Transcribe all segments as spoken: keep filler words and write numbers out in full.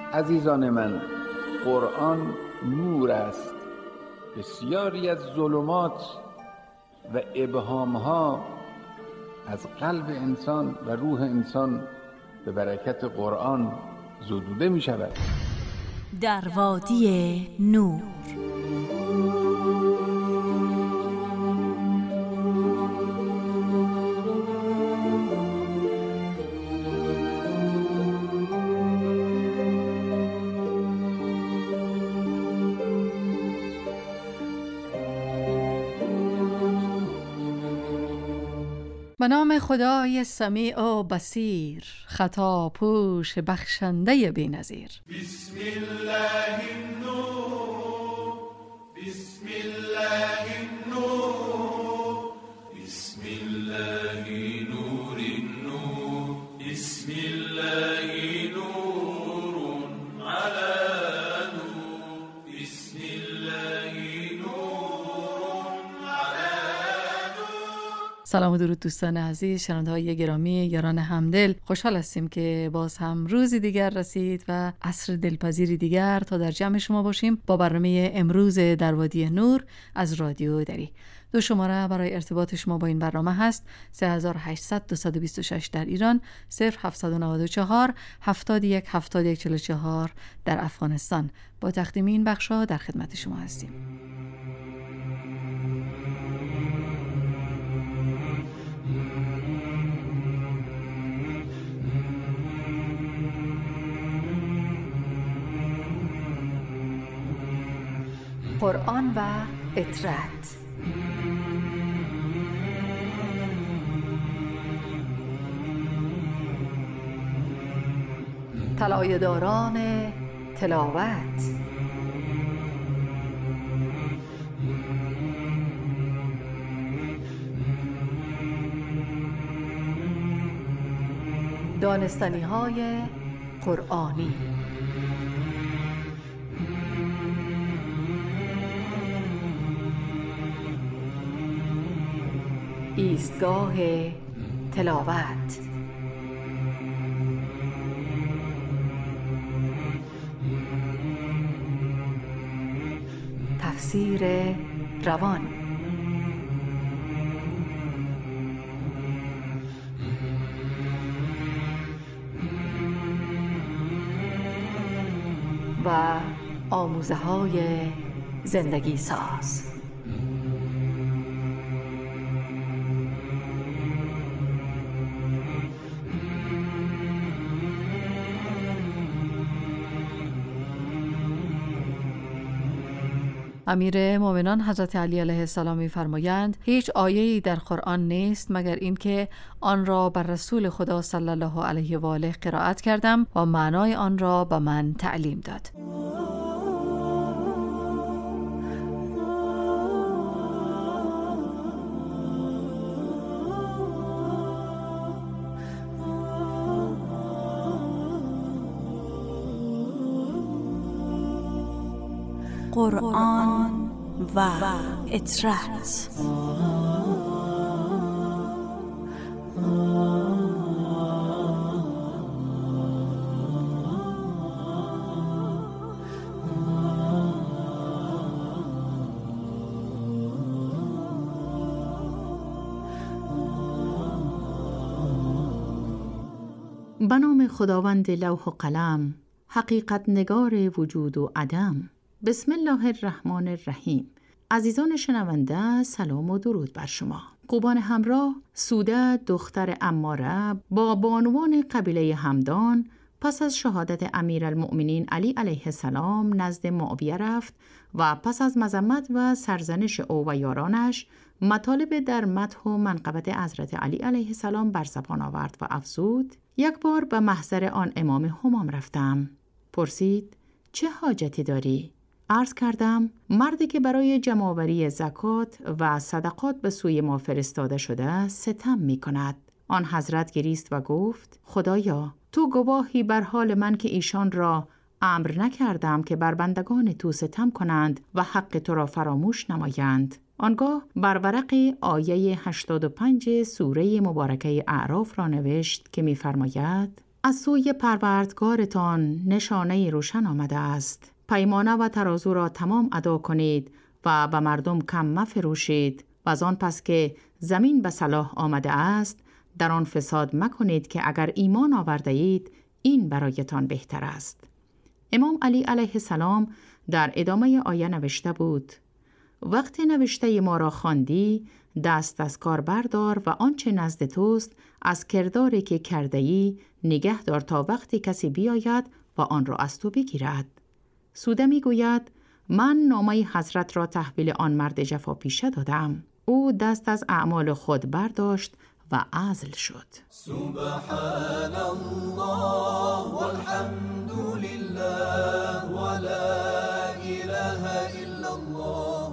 عزیزان من، قرآن نور است. بسیاری از ظلمات و ابهامها از قلب انسان و روح انسان به برکت قرآن زدوده می شود. در وادی نور. به نام خدای سمیع و بصیر، خطا پوش بخشنده بی‌نظیر. بسم الله النور، بسم الله النور، بسم الله نور النور، بسم الله نور على نور، بسم الله نور على نور. سلام و درود دوستان عزیز، شنونده‌های گرامی، یاران همدل، خوشحال هستیم که باز هم روزی دیگر رسید و عصر دلپذیری دیگر تا در جمع شما باشیم با برنامه امروز در وادی نور از رادیو دری. دو شماره برای ارتباط شما با این برنامه هست: سه هشت صفر صفر دو دو شش در ایران، صفر هفت نه چهار هفتاد و یک هفتاد و یک چهل و چهار در افغانستان. با تقدیم این بخش‌ها در خدمت شما هستیم. قرآن و اطرت. طلایه‌داران تلاوت. دانستنی‌های قرآنی. ایستگاه تلاوت. تفسیر روان. و آموزه های زندگی ساز. امیر مومنان حضرت علی علیه السلام می‌فرمایند هیچ آیه‌ای در قرآن نیست مگر اینکه آن را بر رسول خدا صلی الله علیه و آله قرائت کردم و معنای آن را به من تعلیم داد. قرآن و اطرت. به نام خداوند لوح و قلم، حقیقت نگار وجود و عدم. بسم الله الرحمن الرحیم. عزیزان شنونده، سلام و درود بر شما. خوبان همراه، سوده دختر عماره با بانوان قبیله همدان پس از شهادت امیرالمؤمنین علی علیه السلام نزد معاویه رفت و پس از مذمت و سرزنش او و یارانش مطالب در مدح و منقبت حضرت علی علیه السلام بر زبان آورد و افزود: یک بار به محضر آن امام همام رفتم. پرسید: چه حاجتی داری؟ عرض کردم: مردی که برای جمع‌آوری زکات و صدقات به سوی ما فرستاده شده ستم می کند. آن حضرت گریست و گفت: خدایا، تو گواهی بر حال من که ایشان را امر نکردم که بر بندگان تو ستم کنند و حق تو را فراموش نمایند. آنگاه بر ورق آیه هشتاد و پنج سوره مبارکه اعراف را نوشت که می فرماید: از سوی پروردگارتان نشانه روشن آمده است. پیمانه و ترازو را تمام ادا کنید و به مردم کم مفروشید و از آن پس که زمین به صلاح آمده است در آن فساد مکنید که اگر ایمان آورده اید این برایتان بهتر است. امام علی علیه السلام در ادامه آیه نوشته بود: وقتی نوشته ما را خواندی دست از کار بردار و آنچه نزد توست از کرداری که کرده ای نگه دار تا وقتی کسی بیاید و آن را از تو بگیرد. سوده می گوید من نامه حضرت را تحویل آن مرد جفا پیشه دادم. او دست از اعمال خود برداشت و عزل شد. سبحان الله والحمد لله ولا اله الا الله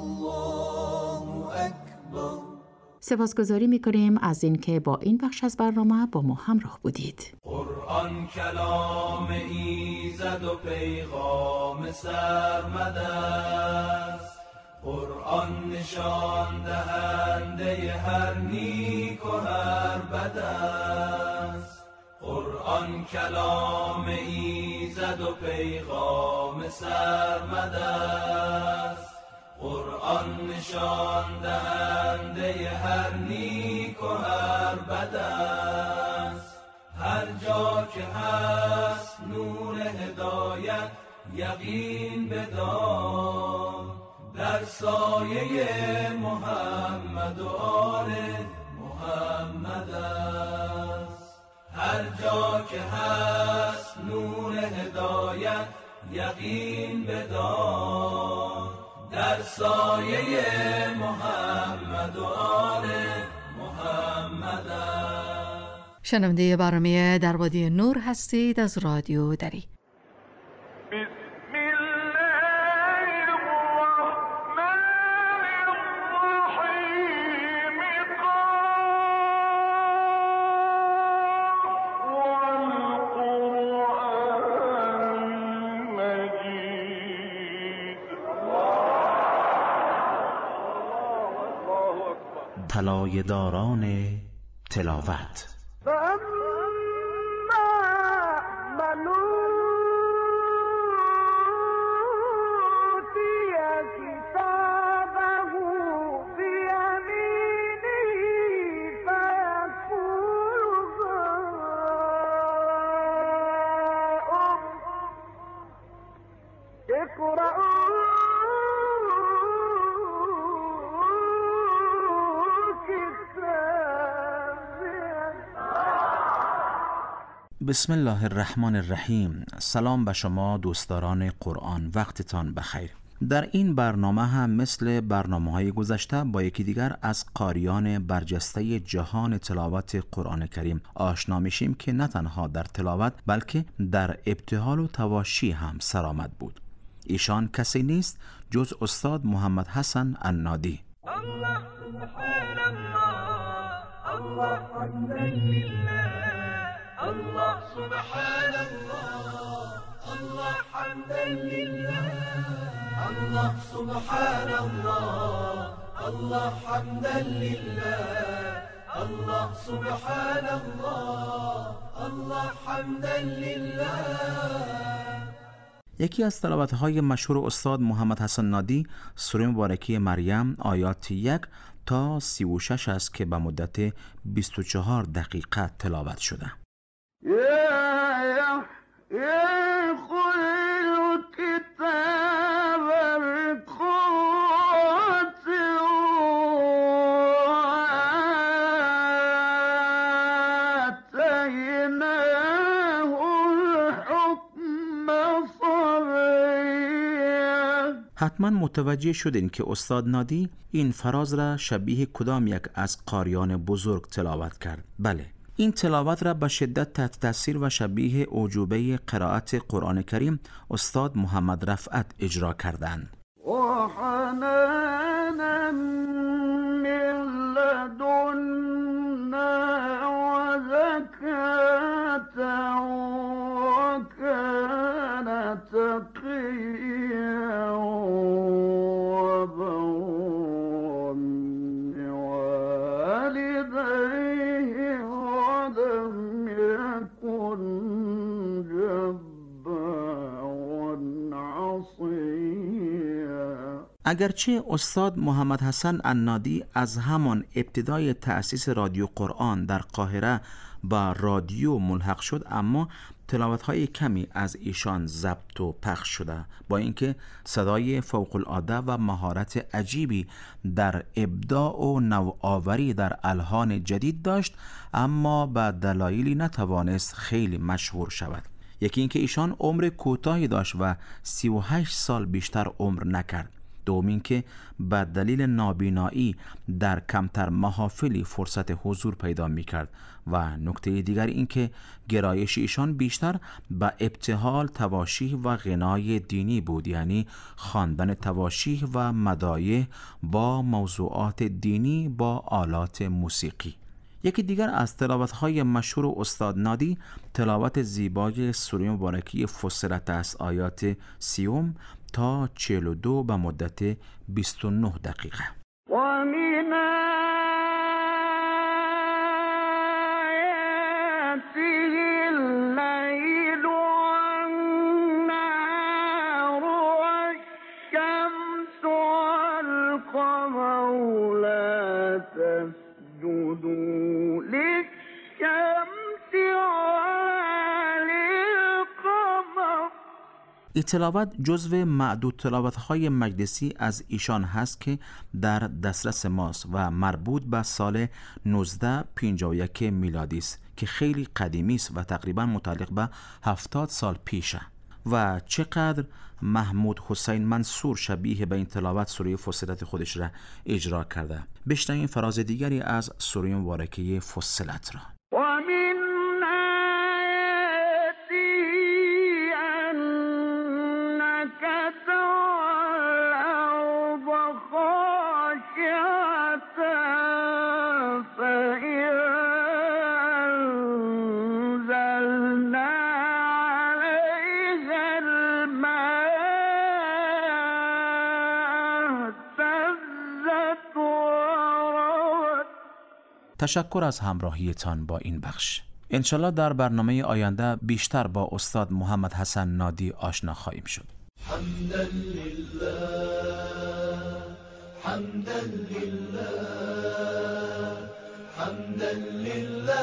والله اکبر. سپاسگزاری می‌کنیم از اینکه با این بخش از برنامه با ما همراه بودید. قرآن کلام ایزد و پیغام سرمد است. قرآن نشان دهنده هر نیک و هر بد است. قرآن کلام ایزد و پیغام سرمد است. قرآن نشان دهنده هر نیک و هر بد است. هر جا که هست نور هدایت یقین بدار. در سایه محمد و آل محمد است. هر جا که هست نور هدایت یقین بدار. در سایه محمد و آل محمد است. شنونده برنامه در وادی نور هستید از رادیو دری. طلایه داران تلاوت. بسم الله الرحمن الرحیم. سلام به شما دوستداران قرآن، وقتتان بخیر. در این برنامه هم مثل برنامه‌های گذشته با یکی دیگر از قاریان برجسته جهان تلاوت قرآن کریم آشنا میشیم که نه تنها در تلاوت بلکه در ابتهال و تواشی هم سرآمد بود. ایشان کسی نیست جز استاد محمد حسن عنادی. الله سبحان الله، الله حمد لله، الله سبحان الله، الله حمد لله، الله سبحان الله، الله حمد لله، الله سبحان الله، الله حمد لله. یکی از تلاوت‌های مشهور استاد محمد حسن عنادی سوره مبارکه مریم آیات یک تا سی و شش است که به مدت بیست و چهار دقیقه تلاوت شده. حتما متوجه شدین که استاد عنادی این فراز را شبیه کدام یک از قاریان بزرگ تلاوت کرد. بله، این تلاوت را به شدت تحت تاثیر و شبیه اعجوبه قرائت قرآن کریم استاد محمد رفعت اجرا کردند. اگرچه استاد محمد حسن عنادی از همان ابتدای تأسیس رادیو قرآن در قاهره با رادیو ملحق شد، اما تلاوت‌های کمی از ایشان ضبط و پخش شده، با اینکه صدای فوق‌العاده و مهارت عجیبی در ابداع و نوآوری در الحان جدید داشت، اما به دلایلی نتوانست خیلی مشهور شود. یکی اینکه ایشان عمر کوتاهی داشت و سی و هشت سال بیشتر عمر نکرد. دوم اینکه به دلیل نابینایی در کمتر محافلی فرصت حضور پیدا می‌کرد و نکته دیگر اینکه گرایش ایشان بیشتر به ابتهال، تواشیح و غنای دینی بود، یعنی خواندن تواشیح و مدایح با موضوعات دینی با آلات موسیقی. یکی دیگر از تلاوت‌های مشهور استاد نادی تلاوت زیبای سوره مبارکه فصلت است، آیات سیوم تا چهل و دو به مدت بیست و نه دقیقه. و من این تلاوت جزو معدود تلاوت‌های مجلسی از ایشان هست که در دسترس ماست و مربوط به سال نوزده پنجاه و یک میلادی است که خیلی قدیمی است و تقریبا متعلق به هفتاد سال پیشه. و چقدر محمود حسین منصور شبیه به این تلاوت سوره فصلت خودش را اجرا کرده. بشنویم فراز دیگری از سوره مبارکه فصلت را. تشکر از همراهیتان با این بخش. انشالله در برنامه آینده بیشتر با استاد محمد حسن نادی آشنا خواهیم شد. حمدا لله حمدا لله حمدا لله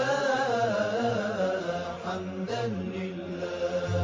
حمدا لله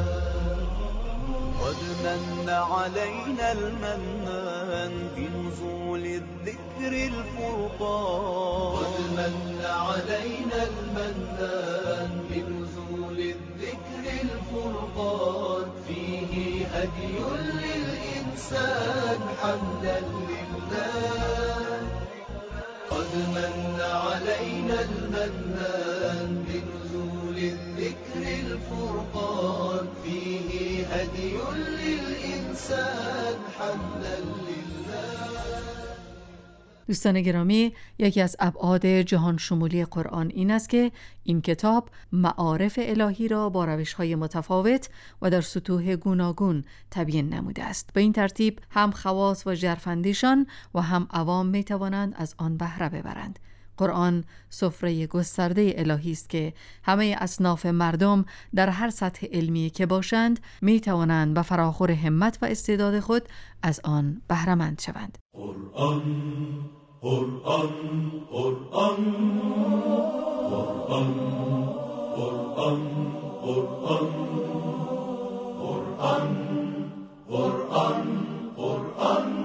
قد من علينا المنان بنزول الذكر الفرقان قد من علينا المنان بنزول الذكر الفرقان فيه هدي للإنسان حمدا لله قد من علينا المنان بنزول الذكر الفرقان فيه هدي للإنسان حمدا لله. دوستان گرامی، یکی از ابعاد جهان شمولی قرآن این است که این کتاب معارف الهی را با روش‌های متفاوت و در سطوح گوناگون تبیین نموده است. به این ترتیب هم خواص و ژرفندیشان و هم عوام می توانند از آن بهره ببرند. قرآن سفره گسترده الهی است که همه اصناف مردم در هر سطح علمی که باشند می توانند به فراخور همت و استعداد خود از آن بهره مند شوند. قرآن قرآن قرآن قرآن قرآن قرآن قرآن قرآن قرآن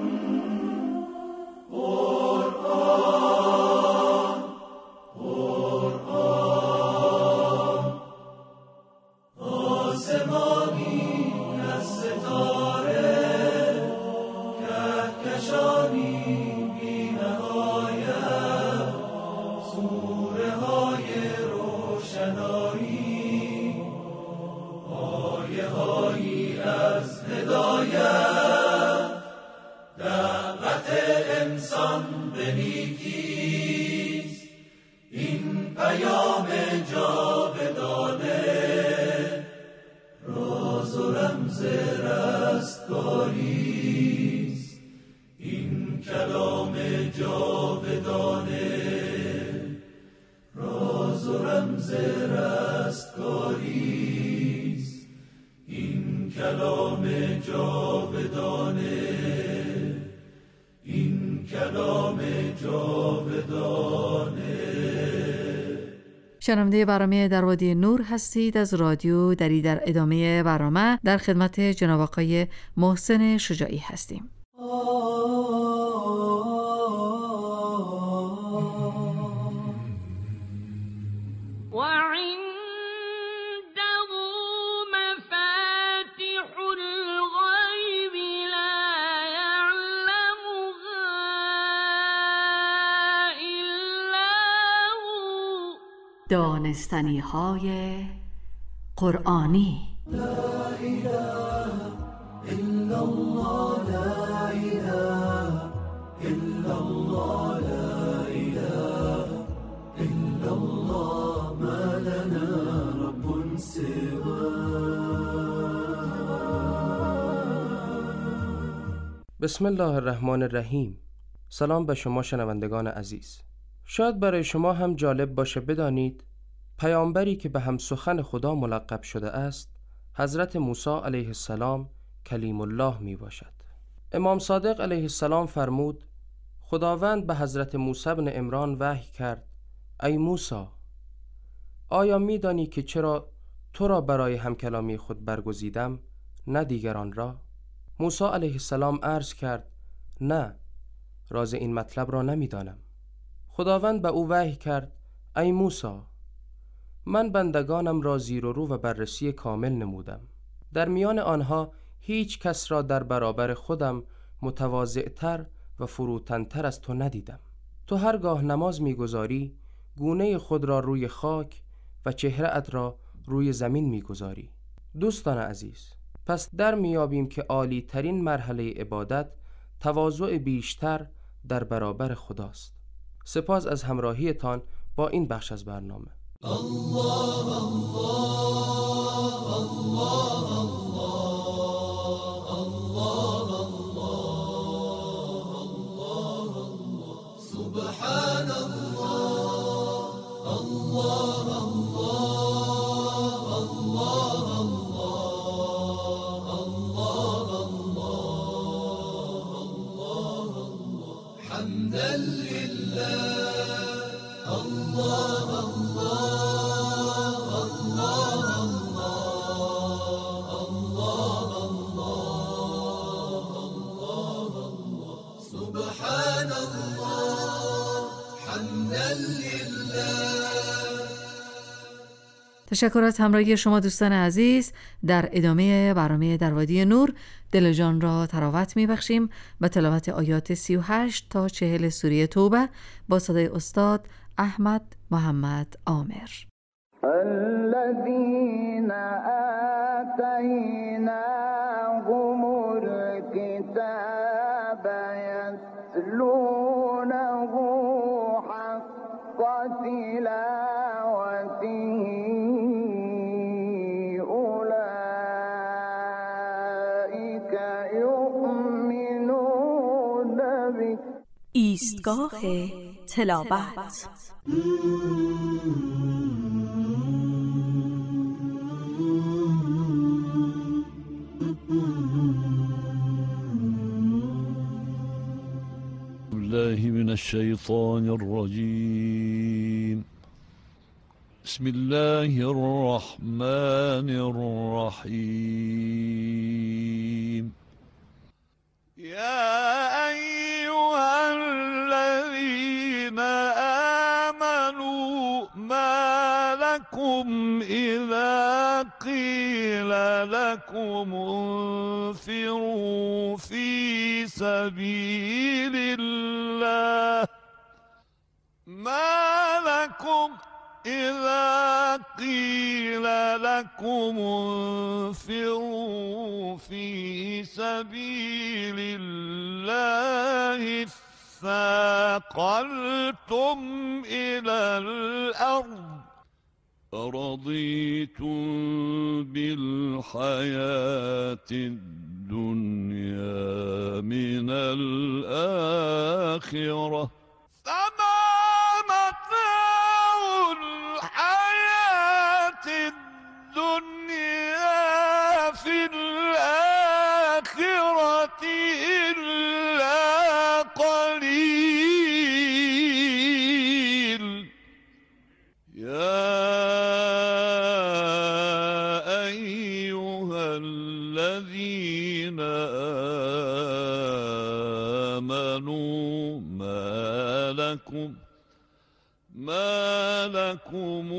شنونده برنامه در وادی نور هستید از رادیو دری. در ادامه برنامه در خدمت جناب آقای محسن شجاعی هستیم. دانستنی های قرآنی. لا اله الا الله، لا اله الا الله، لا اله الا الله، ما لنا رب سواه. بسم الله الرحمن الرحیم. سلام به شما شنوندگان عزیز. شاید برای شما هم جالب باشه بدانید پیامبری که به هم سخن خدا ملقب شده است حضرت موسی علیه السلام کلیم الله می باشد. امام صادق علیه السلام فرمود خداوند به حضرت موسی بن عمران وحی کرد ای موسی، آیا می دانی که چرا تو را برای همکلامی خود برگزیدم نه دیگران را؟ موسی علیه السلام عرض کرد نه، راز این مطلب را نمی دانم. خداوند به او وحی کرد ای موسی، من بندگانم را زیر و رو و بررسی کامل نمودم. در میان آنها هیچ کس را در برابر خودم متواضع‌تر و فروتن‌تر از تو ندیدم. تو هرگاه نماز می‌گذاری گونه خود را روی خاک و چهره‌ات را روی زمین می‌گذاری. دوستان عزیز، پس در میابیم که عالی ترین مرحله عبادت تواضع بیشتر در برابر خداست. سپاس از همراهیتان با این بخش از برنامه. الله الله الله الله الله الله سبحان الله الله الله الله الله الله حمدا لله الله تشکر از همراهی شما دوستان عزیز. در ادامه برنامه در وادی نور دل جان را تراوت میبخشیم و تلاوت آیات سی و هشت تا چهل سوره توبه با صدای استاد احمد محمد عامر. الذين آتيناهم الكتاب يتلونه حق تلاوته أولئك يؤمنون به. ایستگاه تلاوت. الله من الشيطان الرجيم. بسم الله الرحمن الرحيم. يا أيها الذين آمنوا ما لكم إذا قيل لكم انفروا في سبيل الله ما لكم إذا قيل لكم انفروا في سبيل الله ثاقلتم إلى الأرض أرضيتم بالحياة الدنيا من الآخرة فما متاع الحياة الدنيا في الآخرة إلا قليل. يا لكم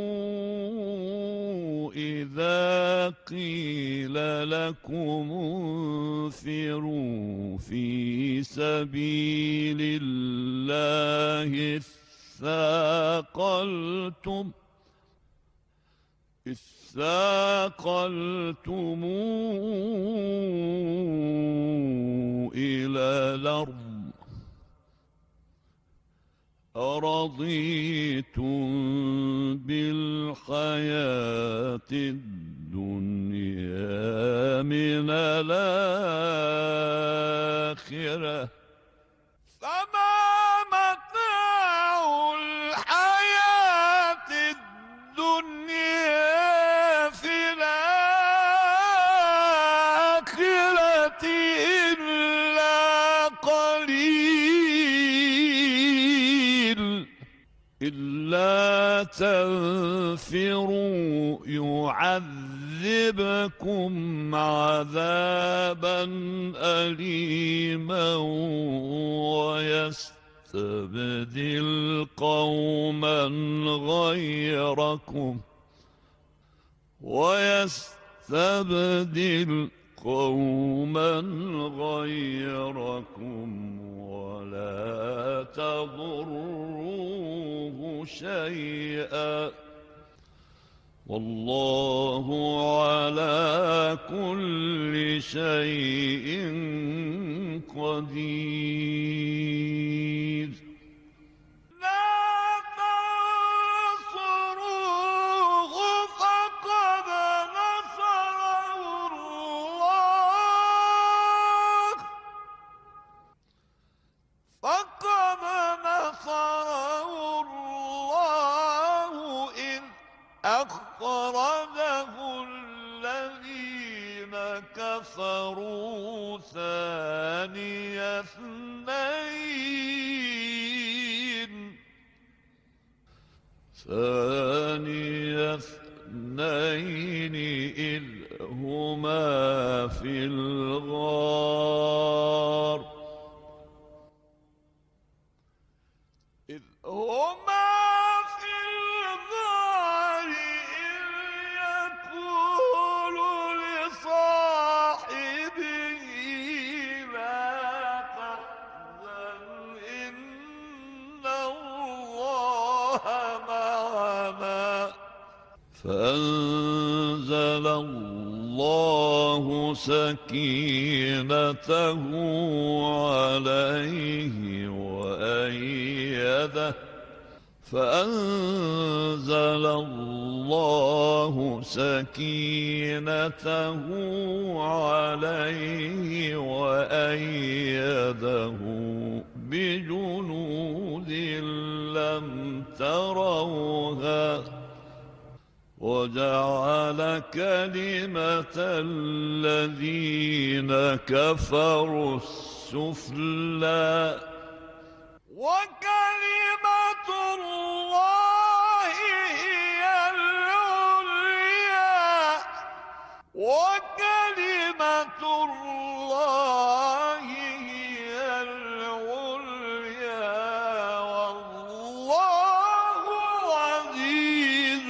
إذا قيل لكم انفروا في سبيل الله اثاقلتم اثاقلتم إلى الأرض أرضيتم بالحياة الدنيا من الآخرة فما متاع الحياة الدنيا في الآخرة إلا قليل إلا تنفروا يعذبكم عذابا أليما ويستبدل قوما غيركم ويستبدل قوما غيركم ولا تضروه شيئا والله على كل شيء قدير أخرجه الذين كفروا ثاني اثنين ثاني اثنين إذ هما في الغار إذ هما فأنزل الله سكينته عليه وأيده فأنزل الله سكينته عليه وأيده بجنود لم تروها وجعل كلمة الذين كفروا السفلى وكلمة الله هي العليا وكلمة الله هي العليا والله عزيز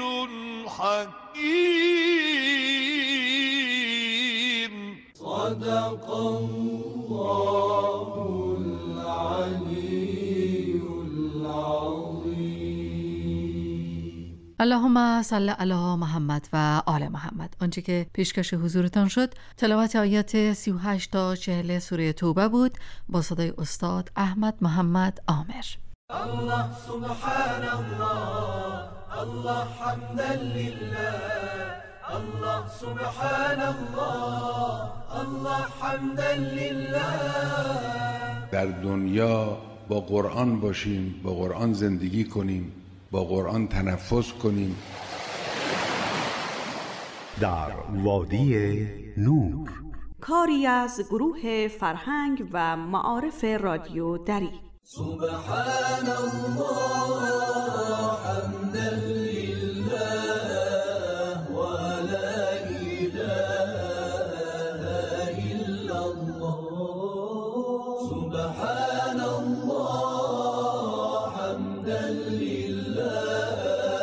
حكيم صدق الله العلي العظيم. اللهم صل علی محمد و آل محمد. آنچه که پیشکش حضورتان شد تلاوت آیات سی و هشت تا چهل سوره توبه بود با صدای استاد احمد محمد آمر. الله سبحان الله الله حمدا لله الله سبحان الله الله حمدا لله. در دنیا با قرآن باشیم، با قرآن زندگی کنیم، با قرآن تنفس کنیم. در وادی نور، کاری از گروه فرهنگ و معارف رادیو دری. سبحان الله حمدا لله و لا اله الا الله. سبحان الله حمدا لله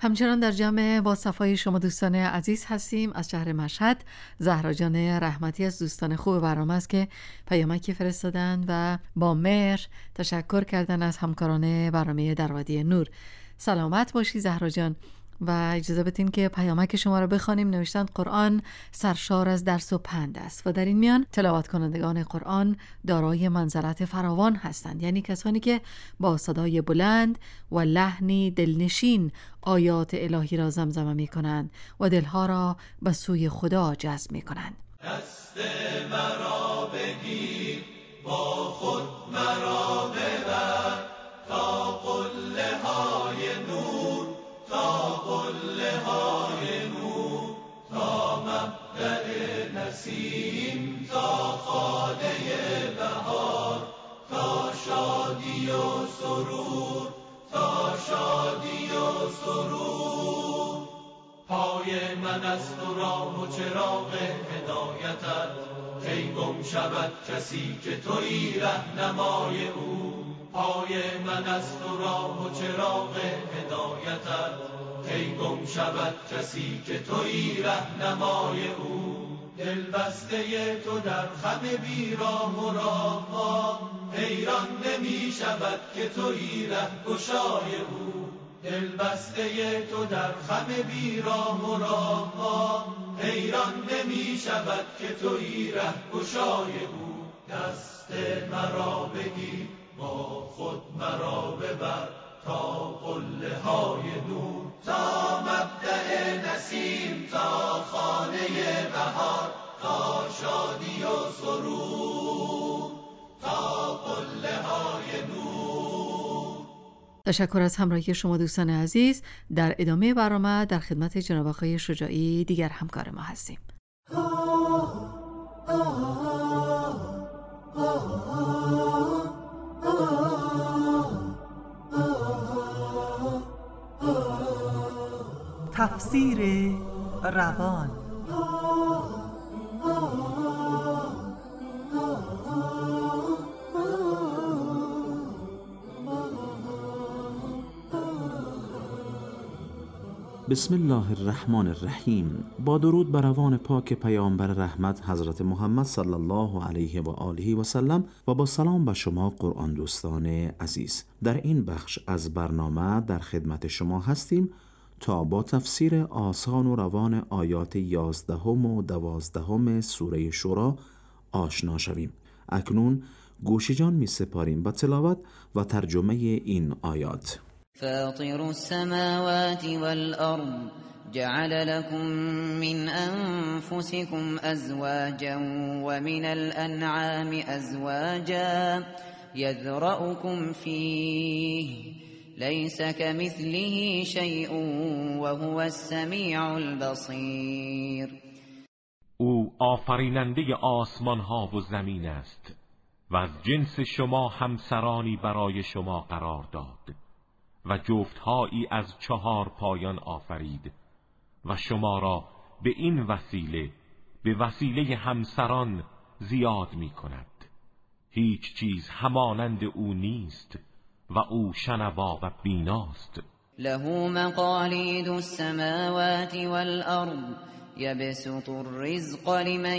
همچنان در جمع با صفای شما دوستان عزیز هستیم. از شهر مشهد زهرا جان رحمتی از دوستان خوب برنامه است که پیامکی فرستادن و با مهر تشکر کردن از همکاران برنامه در وادی نور. سلامت باشی زهرا جان و اجازه بدین که پیامک شما را بخوانیم. نوشتند قرآن سرشار از درس و پند است و در این میان تلاوت کنندگان قرآن دارای منزلت فراوان هستند، یعنی کسانی که با صدای بلند و لحنی دلنشین آیات الهی را زمزمه می کنند و دلها را به سوی خدا جذب می کنند. دست مرا بگیر، با خود مرا ببر، تا قله های نور، تا قله های نور، تا مبدأ نسیم، تا خانه بهار، تا شادی و سرور، تا شادی و سرور. پای من از تو راه و چراغ هدایتت، کی گم شود کسی که تویی رهنمای او. پای من از تو راه و چراغ هدایتت، کی گم شود کسی که تویی رهنمای او. دل بسته تو در خم بیراه و راهها، حیران نمی شود که تویی رهگشای او. دل بسته تو در خم بیراه و راهها، حیران نمی شود که تویی رهگشای او. دست مرا بگیر، با خود مرا ببر، تا قله های نور، تا مبدأ نسیم، تا خانه بهار، تا شادی و سرور، تا قله های نور. تشکر از همراهی شما دوستان عزیز. در ادامه برنامه در خدمت جناب آقای شجاعی دیگر همکار ما هستیم. تفسیر روان. بسم الله الرحمن الرحیم. با درود بر روان پاک پیامبر رحمت حضرت محمد صلی الله علیه و آله و سلم و با سلام به شما قرآن دوستان عزیز. در این بخش از برنامه در خدمت شما هستیم تا با تفسیر آسان و روان آیات یازدهم و دوازدهم سوره شورا آشنا شویم. اکنون گوش جان می سپاریم به تلاوت و ترجمه این آیات. فاطر السماوات والأرض جعل لكم من أنفسكم أزواجا ومن الأنعام أزواجا يذرأكم فيه ليس كمثله شيء وهو السميع البصير. او آفریننده آسمان ها و زمین است و از جنس شما همسرانی برای شما قرار داد و جفتهایی از چهار پایان آفرید و شما را به این وسیله به وسیله همسران زیاد می کند. هیچ چیز همانند او نیست و او شنوا و بیناست. له مقالید السماوات والأرض يبسط الرزق لمن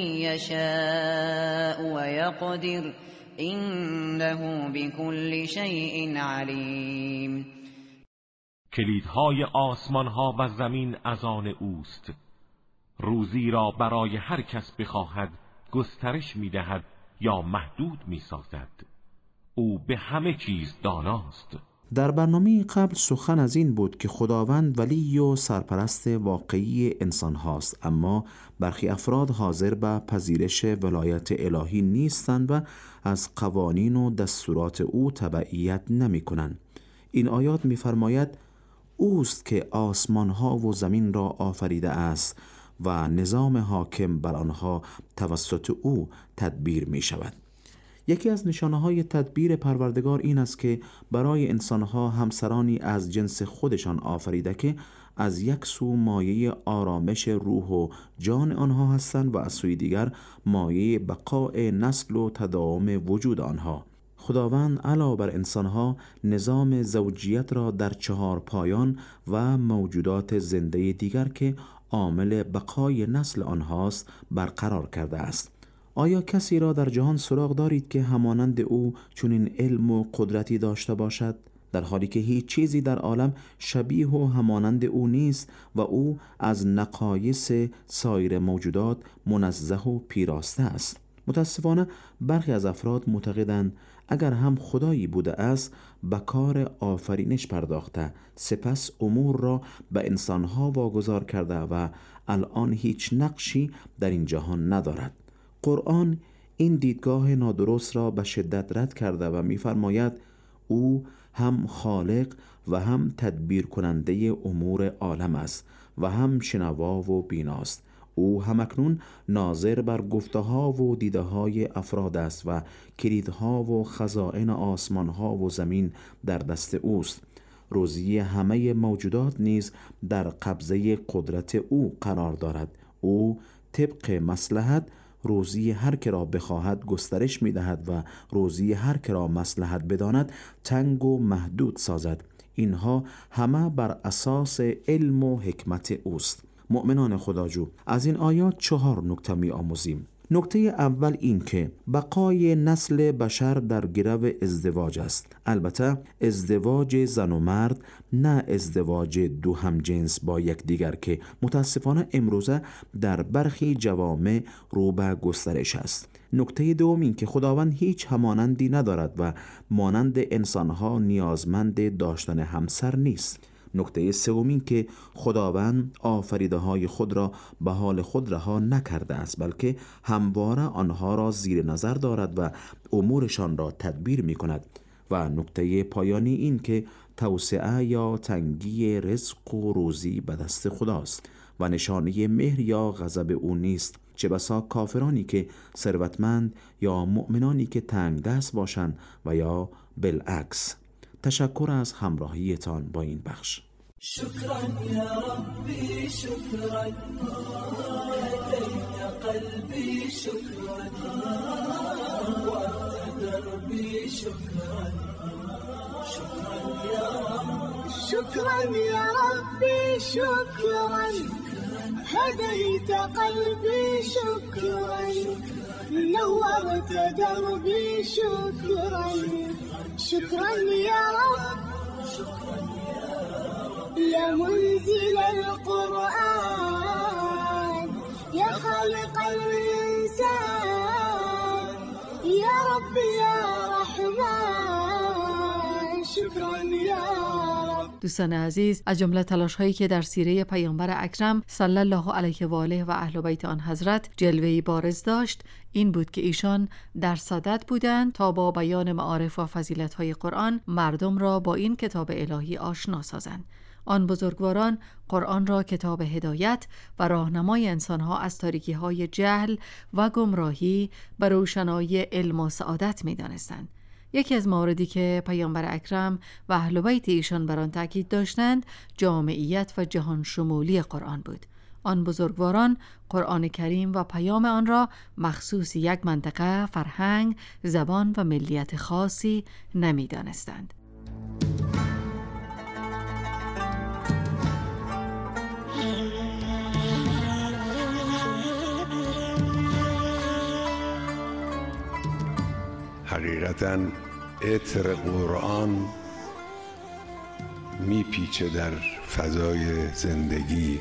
يشاء ويقدر إنه بكل شيء علیم. کلیدهای آسمان ها و زمین از آن اوست. روزی را برای هر کس بخواهد گسترش می دهد یا محدود می سازد. او به همه چیز داناست. در برنامه قبل سخن از این بود که خداوند ولی و سرپرست واقعی انسان هاست، اما برخی افراد حاضر به پذیرش ولایت الهی نیستند و از قوانین و دستورات او تبعیت نمی کنند. این آیات می فرماید اوست که آسمان ها و زمین را آفریده است و نظام حاکم بر آنها توسط او تدبیر می شود. یکی از نشانه‌های تدبیر پروردگار این است که برای انسانها همسرانی از جنس خودشان آفریده که از یک سو مایه آرامش روح و جان آنها هستند و از سوی دیگر مایه بقاء نسل و تداوم وجود آنها. خداوند علاوه بر انسانها نظام زوجیت را در چهار پایان و موجودات زنده دیگر که عامل بقای نسل آنهاست برقرار کرده است. آیا کسی را در جهان سراغ دارید که همانند او چنین علم و قدرتی داشته باشد؟ در حالی که هیچ چیزی در عالم شبیه و همانند او نیست و او از نقایص سایر موجودات منزه و پیراسته است. متاسفانه برخی از افراد معتقدند اگر هم خدایی بوده است به کار آفرینش پرداخته، سپس امور را به انسانها واگذار کرده و الان هیچ نقشی در این جهان ندارد. قرآن این دیدگاه نادرست را به شدت رد کرده و می‌فرماید او هم خالق و هم تدبیر کننده امور عالم است و هم شنوا و بیناست. او همکنون ناظر بر گفته ها و دیده های افراد است و کلیدها و خزائن آسمان ها و زمین در دست اوست. روزی همه موجودات نیز در قبضه قدرت او قرار دارد. او طبق مصلحت روزی هر که را بخواهد گسترش می دهد و روزی هر که را مصلحت بداند تنگ و محدود سازد. اینها همه بر اساس علم و حکمت اوست. مؤمنان خداجو، از این آیات چهار نکته می آموزیم. نکته اول این که بقای نسل بشر در گرو ازدواج است. البته ازدواج زن و مرد، نه ازدواج دو هم جنس با یکدیگر که متاسفانه امروزه در برخی جوامع رو به گسترش است. نکته دوم این که خداوند هیچ همانندی ندارد و مانند انسانها نیازمند داشتن همسر نیست. نکته سوم این که خداوند آفریده های خود را به حال خود رها نکرده است، بلکه همواره آنها را زیر نظر دارد و امورشان را تدبیر می کند. و نکته پایانی این که توسعه یا تنگی رزق و روزی به دست خداست و نشانه مهر یا غضب او نیست. چه بسا کافرانی که ثروتمند یا مؤمنانی که تنگ دست باشند و یا بالعکس. تشکر از همراهیتان با این بخش. شكرا يا ربي شكرا هديت قلبي شكرا وأنت دربي شكرا شكرا يا رب شكرا يا ربي شكرا هديت قلبي شكرا نورت دربي شكرا شكرا يا رب يا منزل القرآن يا خالق الإنسان يا رب يا رحمن شكرا يا رب. دوستان عزیز، از جمله تلاش هایی که در سیره پیامبر اکرم صلی الله علیه و آله و اهل بیت آن حضرت جلوه‌ای بارز داشت، این بود که ایشان در صدد بودند تا با بیان معارف و فضیلت های قرآن مردم را با این کتاب الهی آشنا سازند. آن بزرگواران قرآن را کتاب هدایت و راهنمای انسانها از تاریکی‌های جهل و گمراهی به روشنایی علم و سعادت می‌دانستند. یکی از مواردی که پیامبر اکرم و اهل بیت ایشان بر آن تاکید داشتند جامعیت و جهان شمولی قرآن بود. آن بزرگواران قرآن کریم و پیام آن را مخصوص یک منطقه، فرهنگ، زبان و ملیت خاصی نمی‌دانستند. حقیقتاً عطر قرآن میپیچه در فضای زندگی.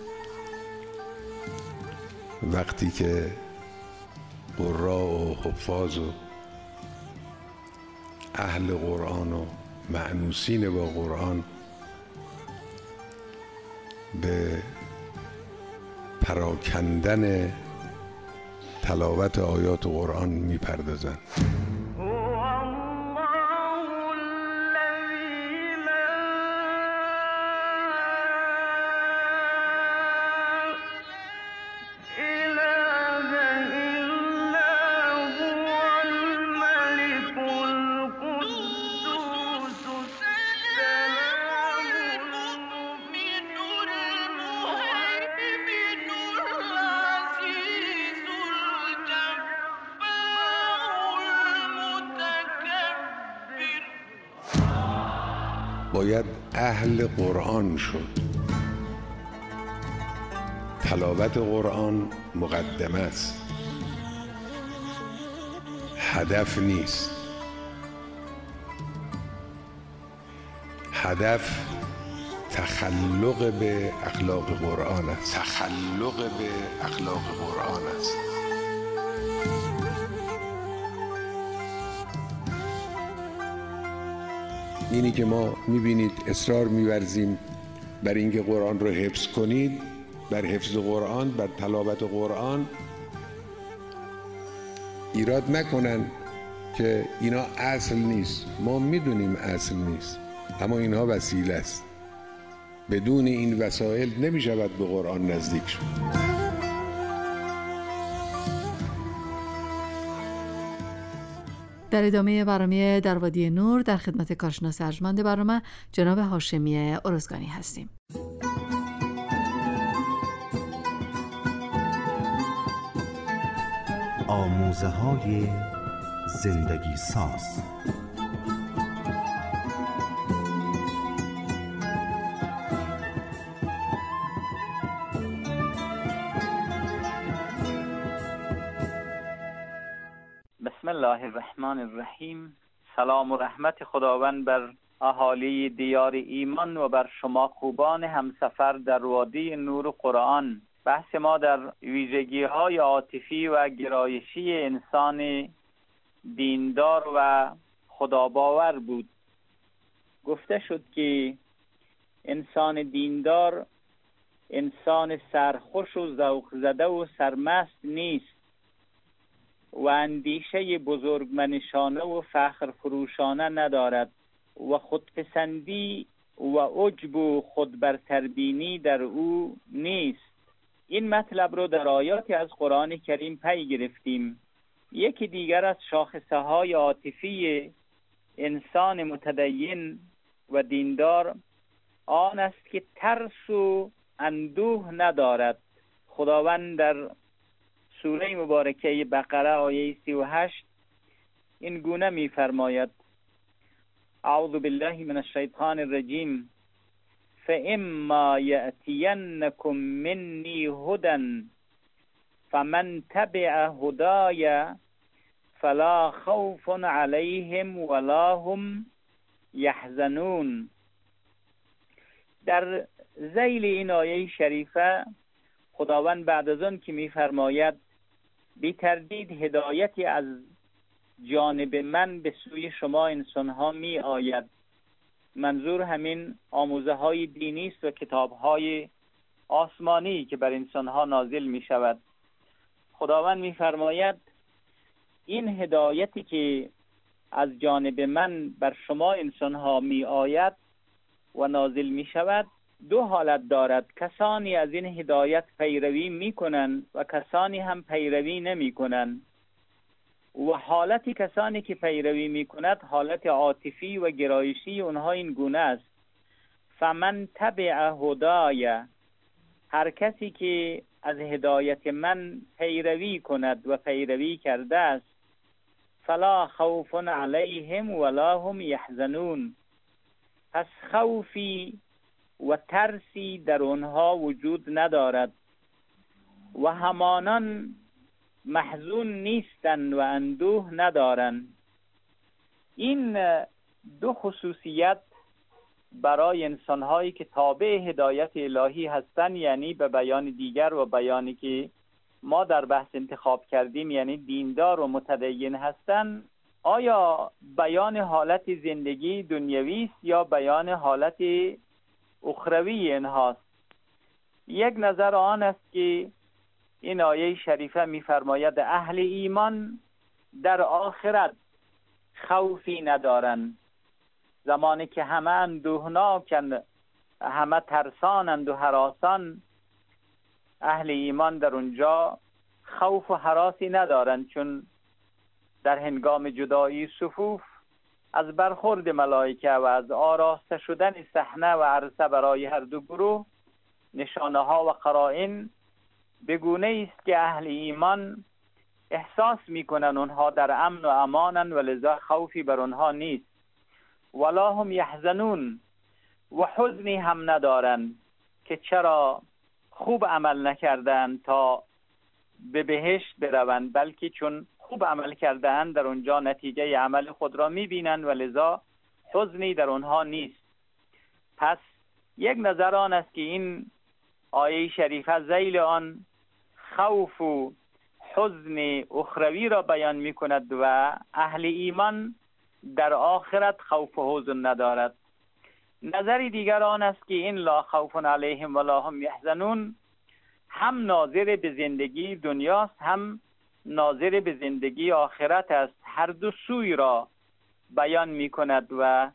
وقتی که قراء و حفاظ و اهل قرآن و مأنوسین با قرآن به پراکندن تلاوت آیات قرآن میپردازند. باید اهل قرآن شد. تلاوت قرآن مقدمه است، هدف نیست. هدف تخلق به اخلاق قرآن است. تخلق به اخلاق قرآن است. اینی که ما میبینید اصرار می‌ورزیم بر اینکه قرآن رو حفظ کنید، بر حفظ قرآن، بر تلاوت قرآن، ایراد نکنن که اینا اصل نیست. ما میدونیم اصل نیست، اما اینها وسیله است. بدون این وسایل نمیشود به قرآن نزدیک شد. در ادامه برنامه در وادی نور در خدمت کارشناس ارجمند برنامه جناب هاشمی ارزگانی هستیم. آموزه های زندگی ساز. بسم الله الرحمن الرحیم. سلام و رحمت خداوند بر اهالی دیار ایمان و بر شما خوبان همسفر در وادی نور قرآن. بحث ما در ویژگی‌های عاطفی و گرایشی انسان دیندار و خداباور بود. گفته شد که انسان دیندار انسان سرخوش و ذوق زده و سرمست نیست و اندیشه بزرگمنشانه و فخر فروشانه ندارد و خودپسندی و عجب و خودبرتربینی در او نیست. این مطلب رو در آیاتی از قرآن کریم پی گرفتیم. یکی دیگر از شاخصه های عاطفی انسان متدین و دیندار آن است که ترس و اندوه ندارد. خداوند در سوره مبارکه بقره آیه سی و هشت این گونه می فرماید: اعوذ بالله من الشیطان الرجیم فاما یأتینکم منی هدی فمن تبع هدای فلا خوف علیهم ولا هم یحزنون. در ذیل این آیه شریفه خداوند بعد از آن که می‌فرماید بی تردید هدایتی از جانب من به سوی شما انسان‌ها می آید، منظور همین آموزه های دینی است و کتاب های آسمانی که بر انسان‌ها نازل می شود. خداوند می فرماید این هدایتی که از جانب من بر شما انسان‌ها می آید و نازل می شود دو حالت دارد. کسانی از این هدایت پیروی می کنند و کسانی هم پیروی نمی کنند. و حالت کسانی که پیروی می کند حالت عاطفی و گرایشی اونها این گونه است: فمن تبع هدای، هر کسی که از هدایت من پیروی کند و پیروی کرده است، فلا خوف علیهم ولا هم یحزنون، پس خوفی و ترسی در اونها وجود ندارد و همانان محزون نیستند و اندوه ندارند. این دو خصوصیت برای انسان‌هایی که تابع هدایت الهی هستند، یعنی به بیان دیگر و بیانی که ما در بحث انتخاب کردیم، یعنی دیندار و متدین هستند، آیا بیان حالت زندگی دنیوی است یا بیان حالت اخروی اینهاست؟ یک نظر آن است که این آیه شریفه می‌فرماید اهل ایمان در آخرت خوفی ندارند. زمانی که همه اندوهناکند، همه ترسانند و هراسان، اهل ایمان در اونجا خوف و هراسی ندارند، چون در هنگام جدایی صفوف از برخورد ملائکه و از آراسته شدن صحنه و عرصه برای هر دو گروه نشانه ها و قرائن به گونه است که اهل ایمان احساس میکنن اونها در امن و امانن و لذا خوفی بر اونها نیست. ولا هم یحزنون، و حزنی هم ندارند که چرا خوب عمل نکردند تا به بهشت بروند، بلکه چون خوب عمل کردند در اونجا نتیجه عمل خود را میبینند و لذا حزنی در اونها نیست. پس یک نظر آن است که این آیه شریفه ذیل آن خوف و حزن اخروی را بیان می کند و اهل ایمان در آخرت خوف و حزن ندارد. نظری دیگر آن است که این لا خوف علیهم ولا هم یحزنون هم ناظر به زندگی دنیاست هم ناظر به زندگی آخرت است. هر دو سوی را بیان می کند و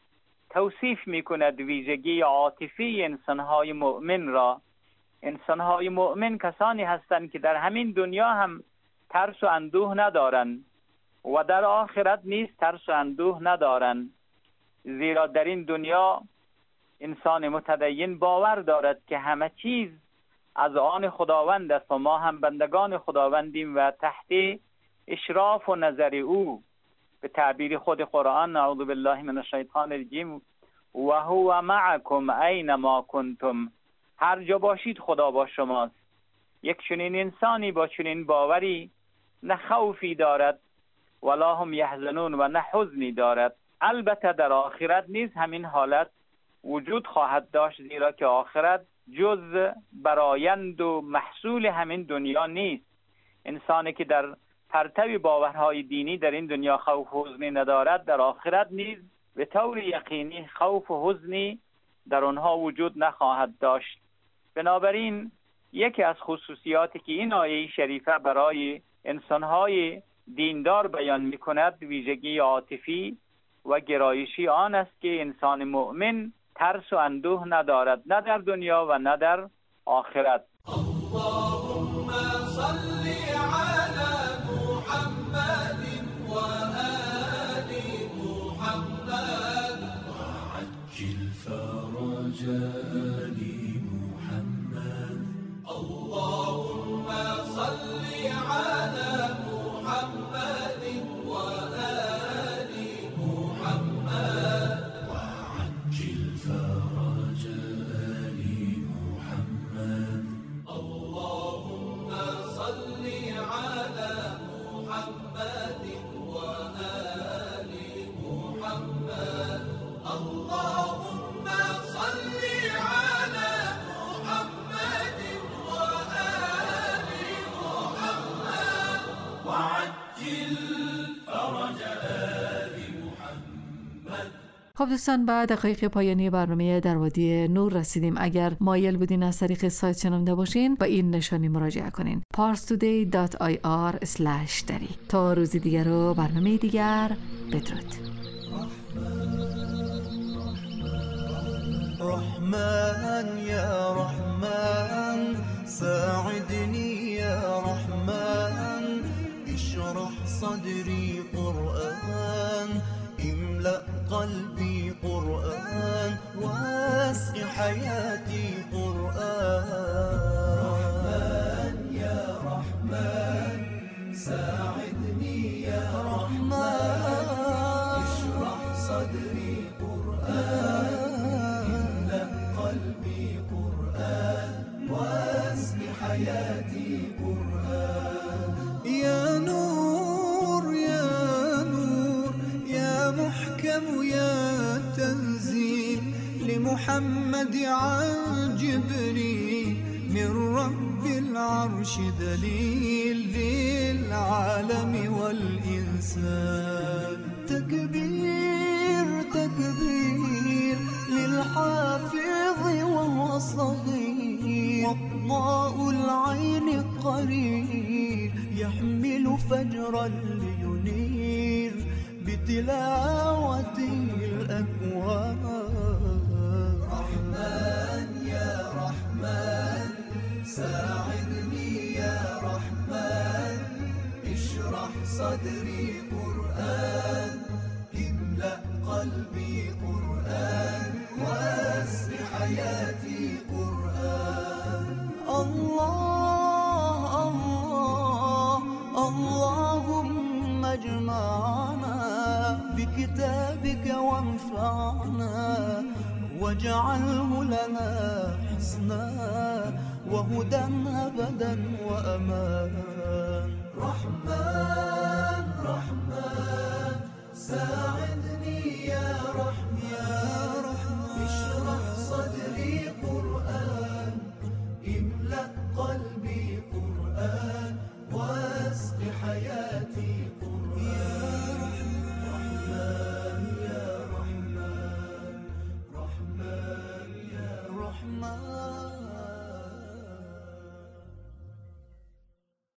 توصیف می کند ویژگی عاطفی انسانهای مؤمن را. انسانهای مؤمن کسانی هستند که در همین دنیا هم ترس و اندوه ندارند و در آخرت نیز ترس و اندوه ندارند، زیرا در این دنیا انسان متدین باور دارد که همه چیز از آن خداوند است و ما هم بندگان خداوندیم و تحت اشراف و نظر او. به تعبیر خود قرآن اعوذ بالله من الشیطان الرجیم و هو معکم اینما کنتم، هر جا باشید خدا با شماست. یک چنین انسانی با چنین باوری نه خوفی دارد ولا هم یحزنون و نه حزنی دارد. البته در آخرت نیز همین حالت وجود خواهد داشت، زیرا که آخرت جز برآیند و محصول همین دنیا نیست. انسانی که در پرتو باورهای دینی در این دنیا خوف و حزنی ندارد، در آخرت نیز به طور یقینی خوف و حزنی در آنها وجود نخواهد داشت. بنابراین یکی از خصوصیاتی که این آیه شریفه برای انسانهای دیندار بیان می کند ویژگی عاطفی و گرایشی آن است که انسان مؤمن ترس و اندوه ندارد، نه در دنیا و نه در آخرت. اللهم صل على محمد و آل محمد وعجل فرج آل محمد. اللهم صل على محمد و آل محمد وعجل فرج آل محمد. اللهم صل على محمد و آل محمد. اللهم صل على محمد و آل محمد وعجل فرج آل محمد. خب دوستان، بعد دقایق پایانی برنامه در وادی نور رسیدیم. اگر مایل بودین از طریق سایت شنونده باشین با این نشانی مراجعه کنین پارس تودی دات آی آر اسلش دری. تا روزی دیگر و برنامه دیگر، بدرود. رحمن يا رحمن ساعدني يا رحمن اشرح صدري قرآن املأ قلبي قرآن واسق حياتي قرآن. رحمن يا رحمن ساعدني يا رحمن اشرح صدري قرآن املأ قلبي قرآن واسق حياتي قرآن. يا نور يا نور يا محكم يا تنزيل لمحمد عن جبريل من رب العرش دليل للعالم والإنسان. تكبير تكبير للحافظ وهو صغير وضاء العين قرير يحمل فجرا لينير بتلاوته الأكوان. رحمن يا رحمن ساعدني يا رحمن اشرح صدري قرآن املأ قلبي قرآن واسق حياتي قرآن. الله الله اللهم اجمعنا بكتابك وانفعنا واجعله لنا حسنا وهدى أبدا وأمان. رحمن رحمن ساعدني يا رحمن، اشرح صدري قرآن، املأ قلبي قرآن، واسق حياتي قرآن. رحمن يا رحمن، رحمن يا رحمن.